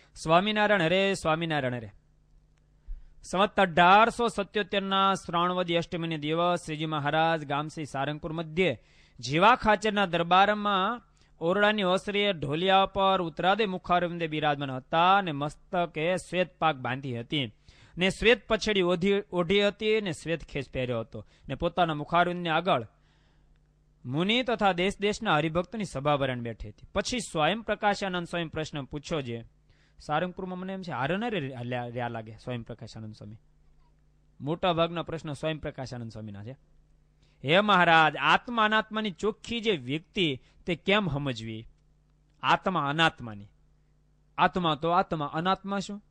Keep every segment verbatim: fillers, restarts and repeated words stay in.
સ્વામિનારાયણ હરે, સ્વામિનારાયણ હરે. સંવત અઢારસો સત્યોતેર ના શ્રાવણવદી અષ્ટમીને દિવસ શ્રીજી મહારાજ ગામસી સારંગપુર મધ્યે જીવા ખાચરના દરબારમાં ઓરડાની ઓસરીએ ઢોલિયા પર ઉતરાદે મુખારવિંદે બિરાજમાન હતા અને મસ્તકે શ્વેત પાક બાંધી હતી ને શ્વેત પછડી ઓઢી ઓઢી હતી ને શ્વેત ખેસ પહેર્યો હતો ને પોતાના મુખારવિંદને આગળ મુનિ તથા દેશ દેશના હરિભક્તની સભા ભરણ બેઠી હતી. પછી સ્વયં પ્રકાશાનંદ સ્વામી પ્રશ્ન પૂછ્યો છે. સારંગપુરમાં મને એમ છે હારને રહ્યા લાગે સ્વયં પ્રકાશાનંદ સ્વામી. મોટા ભાગના પ્રશ્નો સ્વયં પ્રકાશાનંદ સ્વામીના છે. હે મહારાજ, આત્મા અનાત્માની ચોખ્ખી જે વ્યક્તિ તે કેમ સમજવી? આત્મા અનાત્માની, આત્મા તો આત્મા, અનાત્મા શું?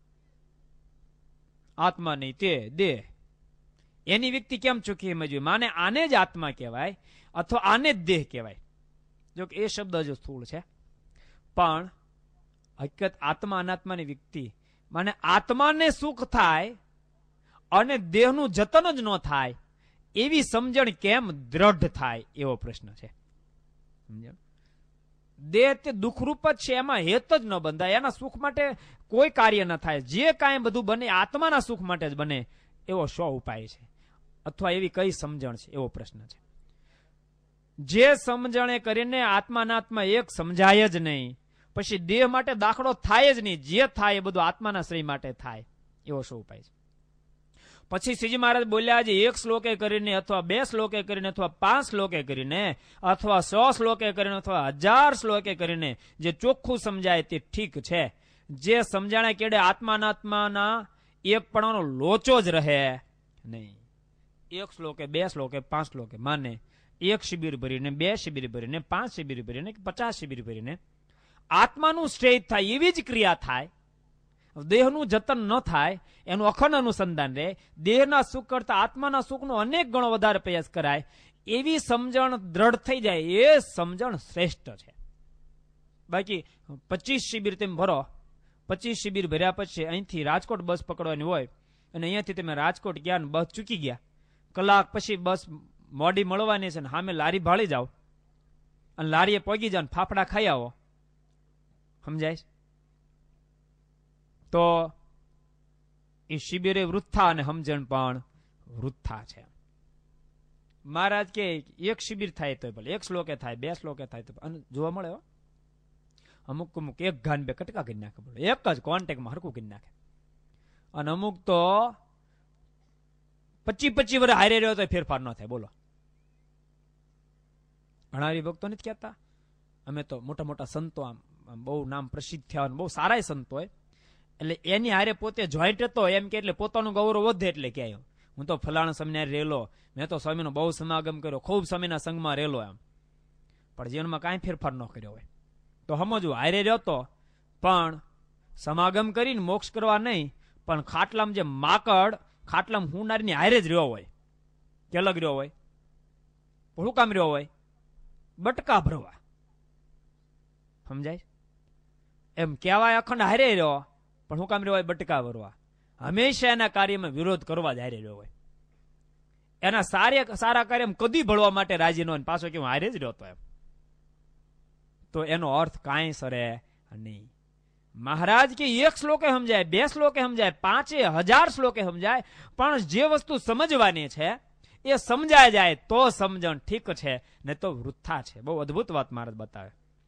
આત્મા નહીં તે દેહ. એની વ્યક્તિ કેમ ચોખ્ખી સમજવી? માને આને જ આત્મા કહેવાય અથવા આને જ દેહ કહેવાય. જો કે એ શબ્દ જ સ્થૂળ છે, પણ હકીકત આત્મા અનાત્માની વ્યક્તિ માને આત્માને સુખ થાય અને દેહનું જતન જ ન થાય એવી સમજણ કેમ દ્રઢ થાય એવો પ્રશ્ન છે. સમજણ? દેહ તે દુઃખરૂપ જ છે, એમાં હેત જ ન બંધાય, એના સુખ માટે કોઈ કાર્ય ન થાય. જે કાંઈ બધું બને આત્માના સુખ માટે જ બને એવો શો ઉપાય છે અથવા એવી કઈ સમજણ છે એવો પ્રશ્ન છે. જે સમજણે કરીને આત્માનાત્મા એક સમજાય જ નહીં, પછી દેહ માટે દાખલો થાય જ નહીં. જે થાય એ બધું આત્માના શ્રેય માટે થાય એવો શો ઉપાય છે. પછી શ્રીજી મહારાજ બોલ્યા છે એક શ્લોકે કરીને અથવા બે શ્લોકે કરીને અથવા પાંચ શ્લોકે કરીને અથવા સો શ્લોકે કરીને અથવા હજાર શ્લોકે કરીને જે ચોખ્ખું સમજાય તે ઠીક છે. જે સમજાણા કેડે આત્માનાત્માના એક પણાનો લોચો જ રહે નહીં. એક શ્લોકે બે શ્લોકે પાંચ શ્લોકે માને એક શિબિર ભરીને, બે શિબિર ભરીને, પાંચ શિબિર ભરીને, પચાસ શિબિર ભરીને આત્માનું શ્રેય થાય એવી જ ક્રિયા થાય, દેહનું જતન ન થાય, એનું અખંડ અનુસંધાન રહે, દેહના સુખ કરતા આત્માના સુખનો અનેક ગણો વધારે પ્રયાસ કરાય એવી સમજણ દ્રઢ થઈ જાય, એ સમજણ શ્રેષ્ઠ છે. બાકી પચીસ શિબિર તેમ ભરો, પચીસ શિબિર ભર્યા પછી અહીંથી રાજકોટ બસ પકડવાની હોય અને અહીંયાથી તમે રાજકોટ ગયા ને બસ ચૂકી ગયા, કલાક પછી બસ મોડી મળવાની છે ને સામે લારી ભાળી જાઓ અને લારીએ પગી જાઓ ને ફાફડા ખાઈ આવો, સમજાય? તો એ શિબિરે વૃથા અને સમજણ પણ વૃથા છે. મહારાજ કે એક શિબિર થાય તો ભલે, એક શ્લોકે થાય, બે શ્લોકે થાય તો જોવા મળે અમુક અમુક એક ઘાન બે કટકા કરી નાખે, એક જ કોન્ટેક્ટમાં હરકું કરી નાખે. અને અમુક તો પચી પચી વર્ષ હારે રહ્યો તો ફેરફાર ન થાય. બોલો, ઘણા હરિભક્તો નથી કહેતા અમે તો મોટા મોટા સંતો આમ બહુ નામ પ્રસિદ્ધ થયા, બહુ સારા સંતો હોય એટલે એની હારે પોતે જોઈન્ટ હતો એમ કે એટલે પોતાનું ગૌરવ વધે એટલે કે હું તો ફલાણા સ્વામી રહેલો, મેં તો સ્વામીનો બહુ સમાગમ કર્યો, ખૂબ સ્વામીના સંઘમાં રહેલો એમ, પણ જીવનમાં કાંઈ ફેરફાર ન કર્યો હોય તો સમજવું હારે રહ્યો તો પણ સમાગમ કરીને મોક્ષ કરવા નહીં, પણ ખાટલામાં જે માકડ ખાટલામાં હુંનારની હારે જ રહ્યો હોય કે અલગ રહ્યો હોય, શું કામ રહ્યો હોય? બટકા ભરવા. સમજાય? એમ કહેવાય અખંડ હારે રહ્યો પણ શું કામ રહ્યો હોય? બટકા ભરવા. હંમેશા એના કાર્યમાં વિરોધ કરવા જ હારે રહ્યો હોય. એના સારા સારા કાર્ય કદી ભળવા માટે રાજી ન હોય, પાછો કે હું હારે જ રહ્યો તો એમ, તો એનો અર્થ કાંઈ સરે નહીં. મહારાજ કે એક શ્લોકે સમજાય, બે શ્લોકે સમજાય, પાંચે હજાર શ્લોકે સમજાય, પણ જે વસ્તુ સમજવાની છે એ સમજાય જાય તો સમજણ ઠીક છે, ને તો વૃથા છે. બહુ અદભુત વાત મહારાજ બતાવે.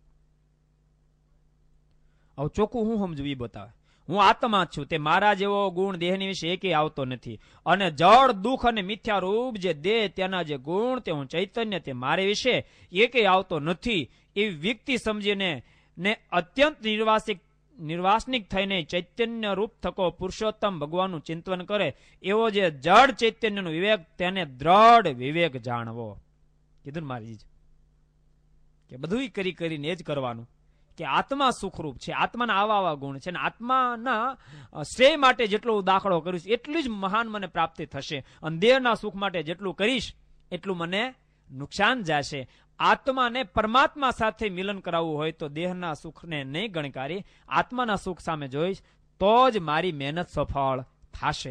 હવે ચોખ્ખું હું સમજવું એ બતાવે. હું આત્મા છું, તે મારા જેવો ગુણ દેહની વિશે એકેય આવતો નથી, અને જળ દુઃખ અને મિથ્યા રૂપ જે દેહ તેના જે ગુણ તે હું ચૈતન્ય તે મારે વિશે એકેય આવતો નથી એવી વ્યક્તિ સમજીને ને અત્યંત નિર્વાસિક નિર્વાસનિક થઈને ચૈતન્ય રૂપ થકો પુરુષોત્તમ ભગવાનનું ચિંતન કરે એવો જે જડ ચૈતન્યનો વિવેક તેને દ્રઢ વિવેક જાણવો. કીધું ને મારી કે બધું કરી કરીને એ જ કરવાનું કે આત્મા સુખરૂપ છે, આત્માના આવા આવા ગુણ છે, ને આત્માના શ્રેય માટે જેટલો દાખલો કરીશ એટલું જ મહાન મને પ્રાપ્તિ થશે, અને દેહના સુખ માટે જેટલું કરીશ એટલું મને નુકસાન જશે. આત્માને પરમાત્મા સાથે મિલન કરાવવું હોય તો દેહના સુખને નહીં ગણકારી આત્માના સુખ સામે જોઈશ તો જ મારી મહેનત સફળ થશે.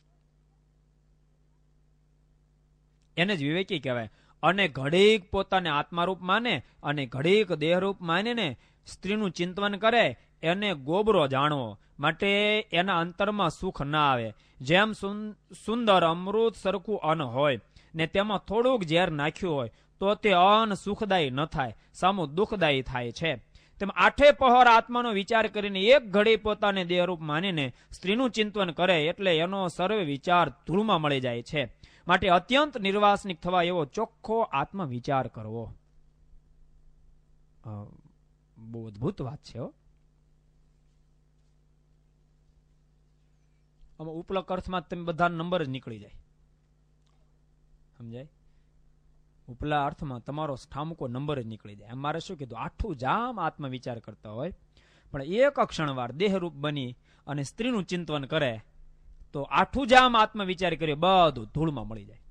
એને જ વિવેકી કહેવાય. અને ઘડીક પોતાને આત્મારૂપ માને અને ઘડીક દેહરૂપ માનીને સ્ત્રીનું ચિંતન કરે એને ગોબરો જાણવો, માટે એના અંતરમાં સુખ ના આવે. જેમ સુંદર અમૃત સરખું અન્ન હોય ને તેમાં થોડુંક ઝેર નાખ્યું હોય તો તે અન્ન સુખદાયી ન થાય, સામું દુઃખદાયી થાય છે. તેમ આઠે પહોર આત્માનો વિચાર કરીને એક ઘડી પોતાને દેહરૂપ માનીને સ્ત્રીનું ચિંતન કરે એટલે એનો સર્વે વિચાર ધૂળમાં મળી જાય છે. માટે અત્યંત નિર્વાસનિક થવા એવો ચોખ્ખો આત્મ વિચાર કરવો. બહુ અદભુત વાત છે. આમાં ઉપલક અર્થમાં તમે બધા નંબર જ નીકળી જાય, સમજાય? ઉપલા અર્થમાં તમારો ઠામકો નંબર જ નીકળી જાય. મારે શું કીધું, આઠું જામ આત્મ વિચાર કરતા હોય પણ એક ક્ષણવાર દેહરૂપ બની અને સ્ત્રીનું ચિંતન કરે તો આઠું જામ આત્મ વિચાર કરી બધું ધૂળમાં મળી જાય.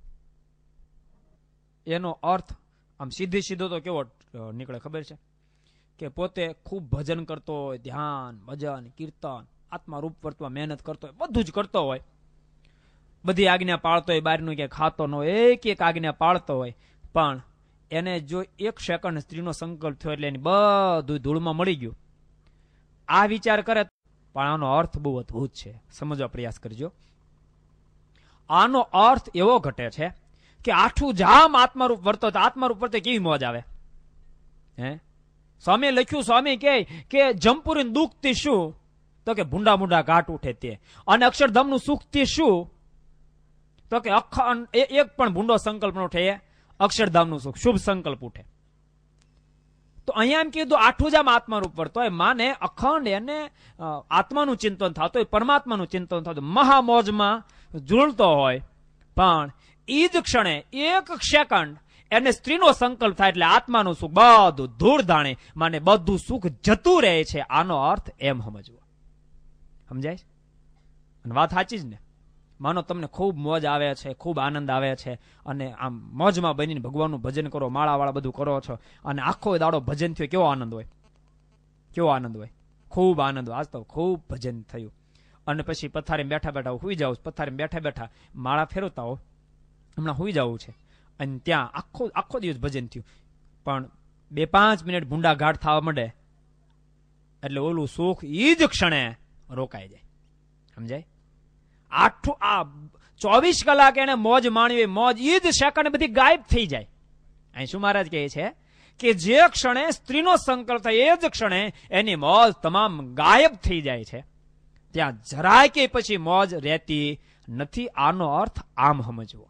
એનો અર્થ આમ સીધી સીધો તો કેવો નીકળે ખબર છે કે પોતે ખૂબ ભજન કરતો હોય, ધ્યાન, ભજન, કીર્તન, આત્મા રૂપ વર્તવા મહેનત કરતો હોય, બધું જ કરતો હોય, બધી આજ્ઞા પાળતો હોય, બહારનું ક્યાંય ખાતો ન હોય, એક એક આજ્ઞા પાળતો હોય, પણ એને જો એક સેકન્ડ સ્ત્રીનો સંકલ્પ થયો એટલે એની બધું ધૂળમાં મળી ગયું. આ વિચાર કરે પણ આનો અર્થ બહુ અદભુત છે, સમજવા પ્રયાસ કરજો. આનો અર્થ એવો ઘટે છે કે આઠું જામ આત્મારૂપ વર્તો, આત્મારૂપ વર્તે કેવી મોજ આવે. હે સ્વામી લખ્યું, સ્વામી કે કે જંપુરી દુઃખ થી શું, તો કે ભૂંડા ભૂંડા ઘાટ ઉઠે તે. અને અક્ષરધામનું સુખ થી શું, તો કે અખંડ એક પણ ભૂંડો સંકલ્પ નો ઉઠે, અક્ષરધામનું સુખ શુભ સંકલ્પ ઉઠે. તો અહીંયા એમ કીધું આઠું જામ આત્મારૂપ વર્તો હોય, માને અખંડ એને આત્માનું ચિંતન થતું હોય, પરમાત્માનું ચિંતન થતું, મહામોજમાં ઝૂલતો હોય, પણ ઈ જ ક્ષણે એક સેકન્ડ એને સ્ત્રીનો સંકલ્પ થાય એટલે આત્માનું સુખ બધું ધૂળ ધાણે, માને બધું સુખ જતું રહે છે. આનો અર્થ એમ સમજવો. સમજાય? અને વાત સાચી જ ને. માનો તમને ખૂબ મોજ આવે છે, ખૂબ આનંદ આવે છે અને આમ મોજમાં બનીને ભગવાનનું ભજન કરો, માળાવાળા બધું કરો છો અને આખો દાડો ભજન થયો, કેવો આનંદ હોય, કેવો આનંદ હોય, ખૂબ આનંદ હોય. આજ તો ખૂબ ભજન થયું અને પછી પથારીમાં બેઠા બેઠા હુઈ જાવ, પથારીમાં બેઠા બેઠા માળા ફેરવતા હો, હમણાં હુઈ જવું છે અને ત્યાં આખો આખો દિવસ ભજન થયું, પણ બે પાંચ મિનિટ ભૂંડા ઘાટ થવા માંડે એટલે ઓલું સુખ ઈ જ ક્ષણે રોકાઈ જાય. સમજાય? આઠું આ ચોવીસ કલાક એને મોજ માણવી, મોજ ઈ જ સેકન્ડ બધી ગાયબ થઈ જાય. અહીં શું મહારાજ કહે છે કે જે ક્ષણે સ્ત્રીનો સંકલ્પ થાય એ જ ક્ષણે એની મોજ તમામ ગાયબ થઈ જાય છે. ત્યાં જરાય કે પછી મોજ રહેતી નથી. આનો અર્થ આમ સમજવો.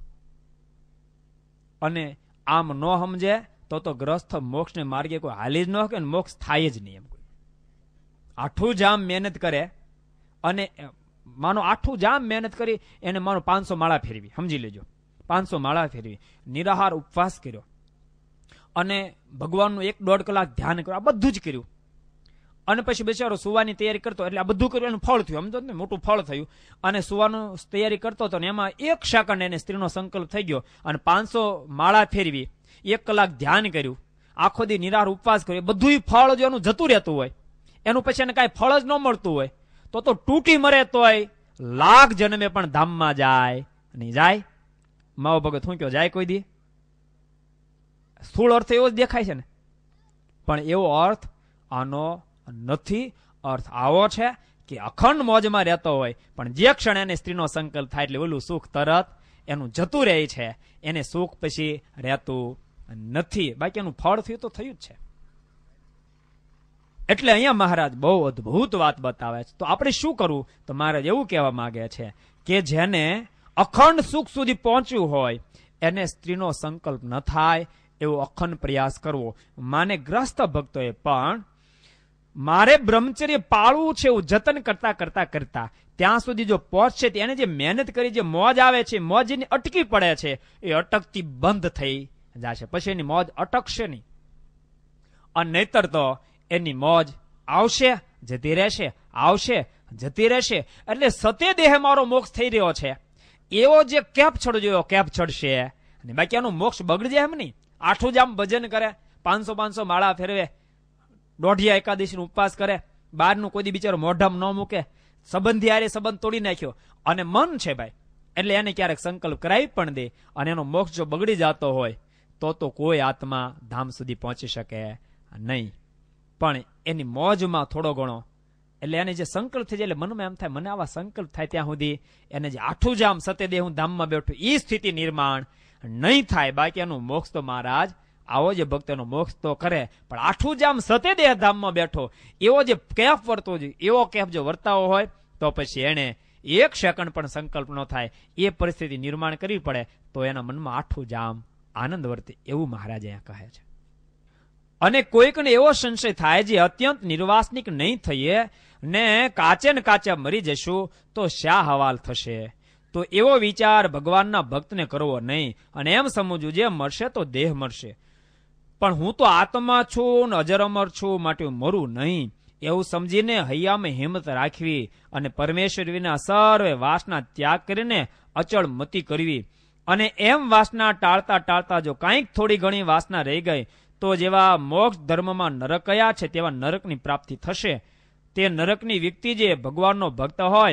અને આમ ન સમજે તો તો ગ્રસ્થ મોક્ષને માર્ગે કોઈ હાલી જ ન શકે, મોક્ષ થાય જ નહીં. એમ કોઈ આઠું જામ મહેનત કરે અને માનો આઠું જામ મહેનત કરી એને માનો પાંચસો માળા ફેરવી, સમજી લેજો, પાંચસો માળા ફેરવી, નિરાહાર ઉપવાસ કર્યો અને ભગવાનનું એક દોઢ કલાક ધ્યાન કર્યું, આ બધું જ કર્યું અને પછી બિચારો સુવાની તૈયારી કરતો એટલે આ બધું કર્યું, એનું ફળ થયું. સમજો ને, મોટું ફળ થયું. અને સુવાનું તૈયારી કરતો હતો ને એમાં એક સેકન્ડ એને સ્ત્રીનો સંકલ્પ થઈ ગયો અને પાંચસો માળા ફેરવી, એક કલાક ધ્યાન કર્યું, આખો દી નિરાહાર ઉપવાસ કર્યો, બધું ફળ જો એનું જતું રહેતું હોય, એનું પછી એને કાંઈ ફળ જ ન મળતું હોય તો તો તૂટી મરે તોય લાખ જન્મે પણ ધામમાં જાય નહીં. જાય? માવો ભગત શું કયો, જાય કોઈ દી? સ્થૂળ અર્થ એવો જ દેખાય છે ને, પણ એવો અર્થ આનો નથી. અર્થ આવો છે કે અખંડ મોજમાં રહેતો હોય પણ જે ક્ષણે એને સ્ત્રીનો સંકલ્પ થાય એટલે ઓલું સુખ તરત એનું જતું રહે છે, એને સુખ પછી રહેતું નથી. બાકી એનું ફળ થયું તો થયું જ છે. એટલે અહીંયા મહારાજ બહુ અદભુત વાત બતાવે છે. તો આપણે શું કરવું? તો મહારાજ એવું કહેવા માંગે છે કે જેને અખંડ સુખ સુધી પહોંચ્યું હોય એને સ્ત્રીનો સંકલ્પ ન થાય એવો અખંડ પ્રયાસ કરવો. માને ગ્રસ્ત ભક્તોએ પણ મારે બ્રહ્મચર્ય પાળવું છે એવું જતન કરતા કરતા કરતા ત્યાં સુધી જો પહોંચશે એને જે મહેનત કરી, જે મોજ આવે છે, મોજ એની અટકી પડે છે, એ અટકતી બંધ થઈ જશે. પછી એની મોજ અટકશે નહીં અને નહીતર તો એની મોજ આવશે જતી રહેશે, આવશે જતી રહેશે. એટલે સતે દેહ મારો મોક્ષ થઈ રહ્યો છે એવો જે કેપ ચડજો એવો કેપ ચડશે અને બાકી એનું મોક્ષ બગડી જાય એમ નહીં. આઠું જ આમ ભજન કરે, પાંચસો પાંચસો માળા ફેરવે, દોઢિયા એકાદશીનો ઉપવાસ કરે, બહારનું કોઈ દી બિચારો મોઢામાં ન મૂકે, સંબંધી હારે સંબંધ તોડી નાખ્યો અને મન છે ભાઈ એટલે એને ક્યારેક સંકલ્પ કરાવી પણ દે અને એનો મોક્ષ જો બગડી જતો હોય તો તો કોઈ આત્મા ધામ સુધી પહોંચી શકે નહીં. પણ એની મોજમાં થોડો ઘણો એટલે એને જે સંકલ્પ થઈ જાય એટલે મનમાં એમ થાય મને આવા સંકલ્પ થાય ત્યાં સુધી એને જે આઠું જામ સત્યદેહ હું ધામમાં બેઠું એ સ્થિતિ નિર્માણ નહીં થાય. બાકી એનું મોક્ષ તો મહારાજ આવો જે ભક્તનો મોક્ષ તો કરે, પણ આઠું જામ સત્યદેહ ધામમાં બેઠો એવો જે કેફ વર્તો જોઈએ, એવો કેફ જો વર્તાવો હોય તો પછી એને એક સેકન્ડ પણ સંકલ્પ ન થાય એ પરિસ્થિતિ નિર્માણ કરવી પડે તો એના મનમાં આઠું જામ આનંદ વર્તે, એવું મહારાજ અહીંયા કહે છે. અને કોઈકને એવો સંશય થાય જે અત્યંત નિર્વાસનિક નહીં થઈએ ને કાચે ને કાચા મરી જશું તો શા હવાલ થશે, તો એવો વિચાર ભગવાનના ભક્તને કરવો નહીં અને એમ સમજવું જે મરશે તો દેહ મરશે, પણ હું તો આત્મા છું ને અજર અમર છું માટે હું મરું નહીં, એવું સમજીને હૈયામાં હિંમત રાખવી અને પરમેશ્વર વિના સર્વે વાસના ત્યાગ કરીને અચળ મતિ કરવી. અને એમ વાસના ટાળતા ટાળતા જો કાંઈક થોડી ઘણી વાસના રહી ગઈ તો જેવા મોક્ષ ધર્મમાં નરક કયા છે તેવા નરકની પ્રાપ્તિ થશે. તે નરકની વ્યક્તિ જે ભગવાનનો ભક્ત હોય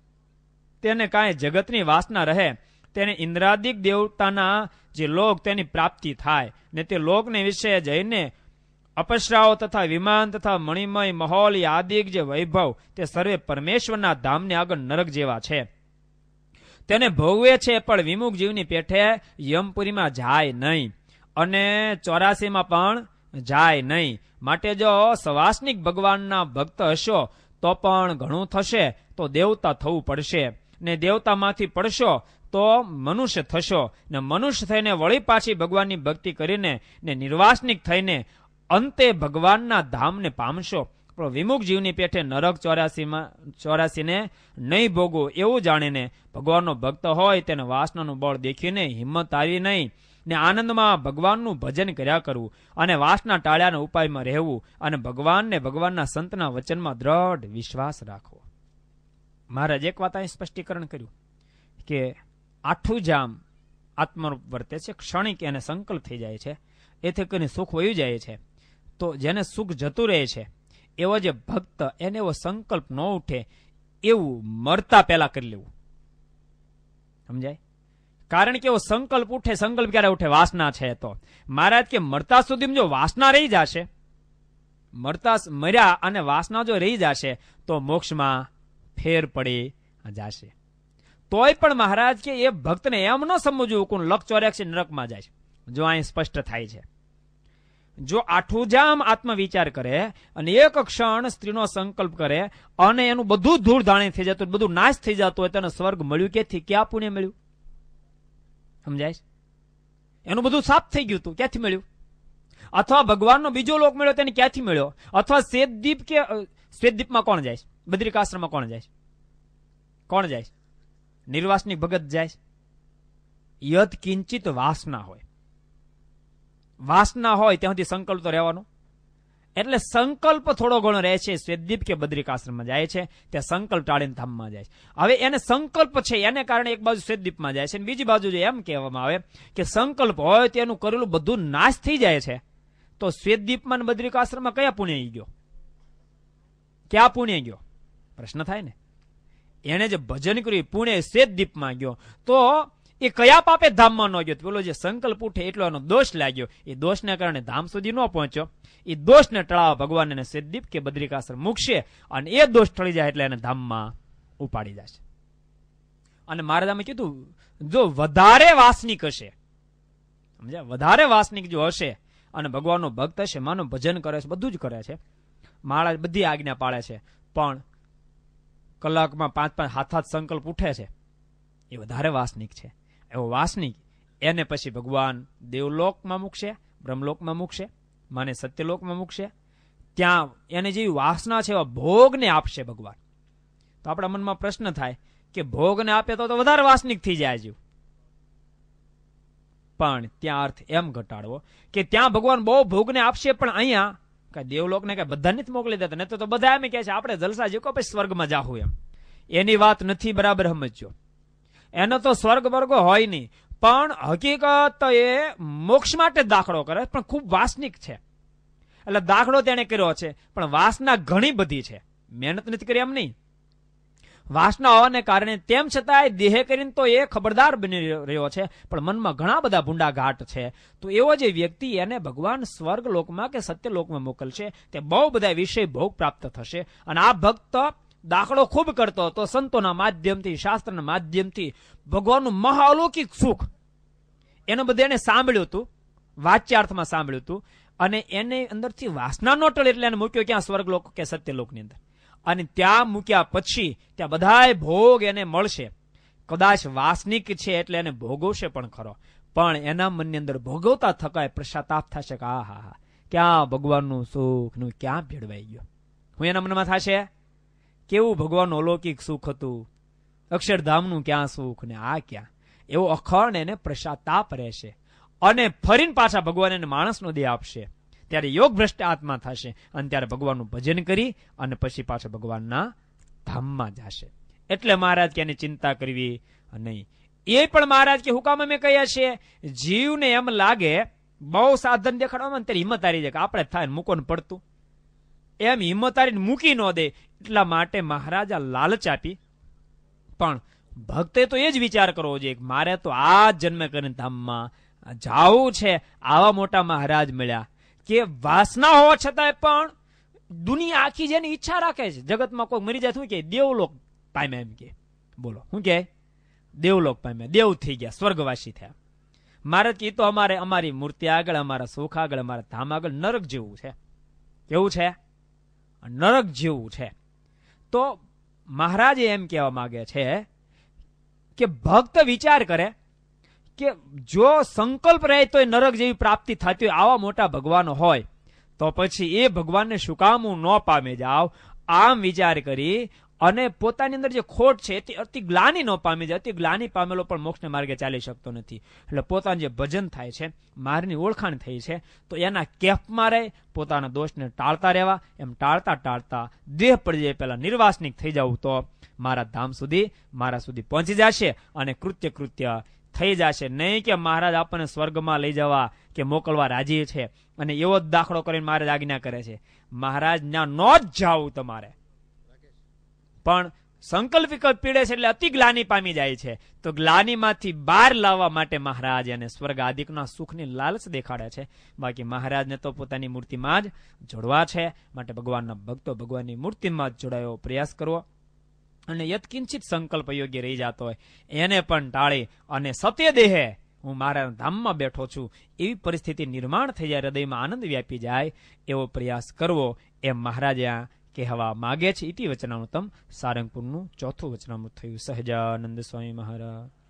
તેને કાંઈ જગતની વાસના રહે, તેને ઇન્દ્રાદિક દેવતાના જે લોક તેની પ્રાપ્તિ થાય ને તે લોકને વિશે જઈને અપસરાઓ તથા વિમાન તથા મણિમય મહોલ આદિક જે વૈભવ તે સર્વે પરમેશ્વરના ધામને આગળ નરક જેવા છે. તેને ભોગવે છે પણ વિમુખ જીવની પેઠે યમપુરીમાં જાય નહીં અને ચોરાસીમાં પણ જાય નહીં. માટે જો સવાસનિક ભગવાનના ભક્ત હશો તો પણ ઘણું થશે તો દેવતા થવું પડશે ને દેવતામાંથી પડશો તો મનુષ્ય થશો ને મનુષ્ય થઈને વળી પાછી ભગવાનની ભક્તિ કરીને ને નિર્વાસનિક થઈને અંતે ભગવાનના ધામને પામશો. પણ વિમુખ જીવની પેઠે નરક ચોરાસીમાં ચોરાસીને નહીં ભોગવો એવું જાણીને ભગવાનનો ભક્ત હોય તેને વાસનાનું બળ દેખીને હિંમત આવી નહીં ને આનંદમાં ભગવાનનું ભજન કર્યા કરવું અને વાસના ટાળ્યાના ઉપાયમાં રહેવું અને ભગવાનને ભગવાનના સંતના વચનમાં દ્રઢ વિશ્વાસ રાખવો. મહારાજ એક વાત અહીં સ્પષ્ટીકરણ કર્યું કે આઠું જામ આત્મરૂપ વર્તે છે, ક્ષણિક એને સંકલ્પ થઈ જાય છે, એથી કરીને સુખ વયું જાય છે. તો જેને સુખ જતું રહે છે એવો જે ભક્ત એને એવો સંકલ્પ ન ઉઠે એવું મરતા પહેલા કરી લેવું. સમજાય? કારણ કે એવો સંકલ્પ ઉઠે, સંકલ્પ ક્યારે ઉઠે? વાસના છે તો. મહારાજ કે મરતા સુધી જો વાસના રહી જશે, મરતા મર્યા અને વાસના જો રહી જશે તો મોક્ષમાં ફેર પડી જશે. તોય પણ મહારાજ કે એ ભક્તને એમ ન સમજવું કોણ લક ચોર્યાસી નરકમાં જાય છે. જો અહીં સ્પષ્ટ થાય છે, જો આઠું જામ આત્મવિચાર કરે અને એક ક્ષણ સ્ત્રીનો સંકલ્પ કરે અને એનું બધું ધૂળ ધાણી થઈ જતું, બધું નાશ થઈ જતું હોય, તેને સ્વર્ગ મળ્યું ક્યાંથી? ક્યાં પુણ્ય મળ્યું? સમજાય? એનું બધું સાફ થઈ ગયું હતું, ક્યાંથી મળ્યું? અથવા ભગવાનનો બીજો લોક મળ્યો તેને ક્યાંથી મળ્યો? અથવા શ્વેતદીપ કે શ્વેતદીપમાં કોણ જાય? બદ્રિકાશ્રમમાં કોણ જાય? કોણ જાય? નિર્વાસનિક ભગત જાય. યદ કિંચિત વાસના હોય, વાસના હોય ત્યાં સુધી સંકલ્પ તો રહેવાનો. એટલે સંકલ્પ થોડો ઘણો રહે છે. શ્વેતદીપ કે બદ્રિકાશ્રમમાં જાય છે ત્યાં સંકલ્પ ટાળીને ધામમાં જાય છે. હવે એને સંકલ્પ છે એને કારણે એક બાજુ શ્વેતદીપમાં જાય છે અને બીજી બાજુ એમ કહેવામાં આવે કે સંકલ્પ હોય તેનું કરેલું બધું નાશ થઈ જાય છે. તો શ્વેતદીપમાં અને બદ્રિકાશ્રમમાં કયા પુણ્ય ગયો? ક્યાં પુણ્ય ગયો? પ્રશ્ન થાય ને. એને જે ભજન કર્યું પુણ્ય શ્વેતદીપમાં ગયો તો એ કયા પાપે ધામમાં ન ગયો? પેલો જે સંકલ્પ ઉઠે એટલો એનો દોષ લાગ્યો, એ દોષને કારણે ધામ સુધી ન પહોંચ્યો. એ દોષને ટળાવવા ભગવાન એને શ્વેતદીપ કે બદ્રિકાશ્રમ મૂકશે અને એ દોષ ટળી જાય એટલે એને ધામમાં ઉપાડી જશે. અને મહારાજામે કીધું જો વધારે વાસનિક હશે, સમજ્યા? વધારે વાસનિક જો હશે અને ભગવાનનો ભક્ત હશે, માનો ભજન કરે છે, બધું જ કરે છે, મહારાજ બધી આજ્ઞા પાળે છે, પણ કલાકમાં પાંચ પાંચ હાથ હાથ સંકલ્પ ઉઠે છે, એ વધારે વાસનિક છે. એવો વાસનિક એને પછી ભગવાન દેવલોકમાં મૂકશે, બ્રહ્મલોકમાં મૂકશે, માને સત્યલોકમાં મૂકશે. ત્યાં એને જેવી વાસના છે એવા ભોગને આપશે ભગવાન. તો આપણા મનમાં પ્રશ્ન થાય કે ભોગને આપે તો તો વધારે વાસનિક થઈ જાય જીવ. પણ ત્યાં અર્થ એમ ઘટાડવો કે ત્યાં ભગવાન બહુ ભોગને આપશે, પણ અહીંયા કઈ દેવલોકને કઈ બધા નથી મોકલી દેતા. નહીં તો બધા એમ કહે છે આપણે જલસા જીવો પછી સ્વર્ગમાં જાહું એમ. એની વાત નથી બરાબર સમજજો. એનો તો સ્વર્ગ વર્ગો હોય નહીં, પણ હકીકત એ મોક્ષ માટે દાખલો કરે, પણ ખૂબ વાસનિક છે. એટલે દાખલો તેને કર્યો છે, પણ વાસના ઘણી બધી છે, મહેનત નથી કરી એમ નહીં. વાસના હોવાને કારણે તેમ છતાંય દેહ કરીને તો એ ખબરદાર બની રહ્યો છે, પણ મનમાં ઘણા બધા ભૂંડા ઘાટ છે. તો એવો જે વ્યક્તિ એને ભગવાન સ્વર્ગ લોકમાં કે સત્યલોકમાં મોકલશે, તે બહુ બધા વિષય ભોગ પ્રાપ્ત થશે. અને આ ભક્ત દાખલો ખૂબ કરતો હતો, સંતોના માધ્યમથી, શાસ્ત્રના માધ્યમથી ભગવાનનું મહાઅલૌકિક સુખ એનું બધું એને સાંભળ્યું હતું, વાચ્યાર્થમાં સાંભળ્યું હતું. અને એને અંદરથી વાસના નો ટળે એટલે એને મૂક્યો ક્યાં? સ્વર્ગલોક કે સત્યલોકની અંદર. અને ત્યાં મૂક્યા પછી ત્યાં બધાય ભોગ એને મળશે. કદાચ વાસનિક છે એટલે એને ભોગવશે પણ ખરો, પણ એના મનની અંદર ભોગવતા થકાય પશ્ચાતાપ થશે કે આ હા હા ક્યાં ભગવાનનું સુખ નું ક્યાં ભેળવાઈ ગયો. હું એના મનમાં થશે કેવું ભગવાનનું અલૌકિક સુખ હતું, અક્ષરધામનું ક્યાં સુખ ને આ ક્યાં. એવો અખંડ એને પશ્ચાતાપ રહેશે. અને ફરીને પાછા ભગવાન એને માણસનો દેહ આપશે. ત્યારે યોગ ભ્રષ્ટ આત્મા થશે અને ત્યારે ભગવાનનું ભજન કરી અને પછી પાછા ભગવાનના ધામમાં જશે. એટલે મહારાજ કે એની ચિંતા કરવી નહીં. એ પણ મહારાજ કે હુકામ અમે કહીએ છીએ, જીવને એમ લાગે બહુ સાધન દેખાડવામાં ત્યારે હિંમત હારી જાય કે આપણે થાય મૂકો ને પડતું, એમ હિંમત હારીને મૂકી ન દે. એટલા માટે મહારાજા લાલચ આપી. પણ ભક્તે તો એ જ વિચાર કરવો જોઈએ કે મારે તો આ જન્મે કરીને ધામમાં જાવું છે. આવા મોટા મહારાજ મળ્યા કે વાસના હોવા છતાંય પણ દુનિયા આખી જેની ઈચ્છા રાખે છે. જગતમાં કોઈ મરી જાય શું કે દેવલોક પામ્યા, એમ કે બોલો શું કે દેવલોક પામ્યા, દેવ થઈ ગયા, સ્વર્ગવાસી થયા. મહારાજ કે તો અમારે અમારી મૂર્તિ આગળ, અમારા સુખ આગળ, અમારા ધામ આગળ નરક જેવું છે. કેવું છે? નરક જેવું છે. તો મહારાજ એમ કહેવા માંગે છે કે ભક્ત વિચાર કરે કે જો સંકલ્પ રહે તો એ નરક જેવી પ્રાપ્તિ થતી હોય, આવા મોટા ભગવાન હોય તો પછી એ ભગવાનને શું કામ હું ન પામે જાવ. આમ વિચાર કરી અને પોતાની અંદર જે ખોટ છે તે અતિ ગ્લાની ન પામી જાય. અતિ ગ્લાની પામેલો પણ મોક્ષને માર્ગે ચાલી શકતો નથી. એટલે પોતાનું જે ભજન થાય છે, મારની ઓળખાણ થઈ છે, તો એના કેફમાં રહે, પોતાના દોષને ટાળતા રહેવા. એમ ટાળતા ટાળતા દેહ પડી જાય પહેલા નિર્વાસનિક થઈ જવું તો મારા ધામ સુધી, મારા સુધી પહોંચી જશે અને કૃત્ય કૃત્ય થઈ જશે. નહીં કે મહારાજ આપણને સ્વર્ગમાં લઈ જવા કે મોકલવા રાજી છે અને એવો જ દાખલો કરીને મહારાજ આજ્ઞા કરે છે મહારાજ ના ન જ જાવું તમારે. પણ સંકલ્પ વિકલ્પ પીડે છે એટલે અતિ ગ્લાની પામી જાય છે. તો ગ્લાનીમાંથી બહાર લાવવા માટે મહારાજ અને સ્વર્ગ આદિકના સુખની લાલચ દેખાડે છે. બાકી મહારાજને તો પોતાની મૂર્તિમાં જ જોડવા છે. માટે ભગવાનના ભક્તો ભગવાનની મૂર્તિમાં જ જોડાયો પ્રયાસ કરવો. અને યત્કિંચિત સંકલ્પ યોગ્ય રહી જતો હોય એને પણ ટાળી અને સત્ય દેહે હું મારા ધામમાં બેઠો છું એવી પરિસ્થિતિ નિર્માણ થઈ જાય, હૃદયમાં આનંદ વ્યાપી જાય એવો પ્રયાસ કરવો એમ મહારાજે કહેવા માગે છે. ઇતિ વચનામૃતમ સારંગપુરનું ચોથું વચનામૃત થયું. સહજાનંદ સ્વામી મહારાજ.